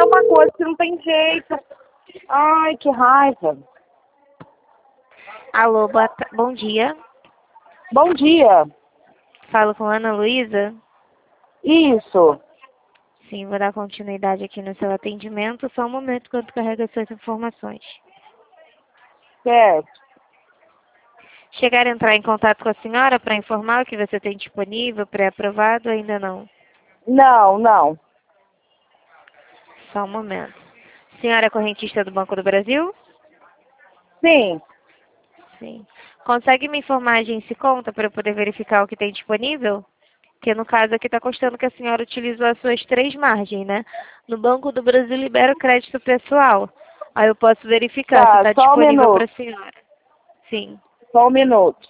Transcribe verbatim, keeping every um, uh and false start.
uma coisa que não tem jeito. Ai, que raiva. Alô, boa ta- bom dia. Bom dia. Falo com Ana Luísa. Isso. Sim, vou dar continuidade aqui no seu atendimento. Só um momento enquanto carrega suas informações. Certo. Chegar a entrar em contato com a senhora para informar o que você tem disponível, pré-aprovado, ainda não? Não, não. Só um momento. Senhora é correntista do Banco do Brasil? Sim. Sim. Consegue me informar a agência e conta para eu poder verificar o que tem disponível? Porque no caso aqui está constando que a senhora utilizou as suas três margens, né? No Banco do Brasil libera o crédito pessoal. Aí eu posso verificar se Tá, está só um disponível para minuto. a senhora. Sim. Só um minuto.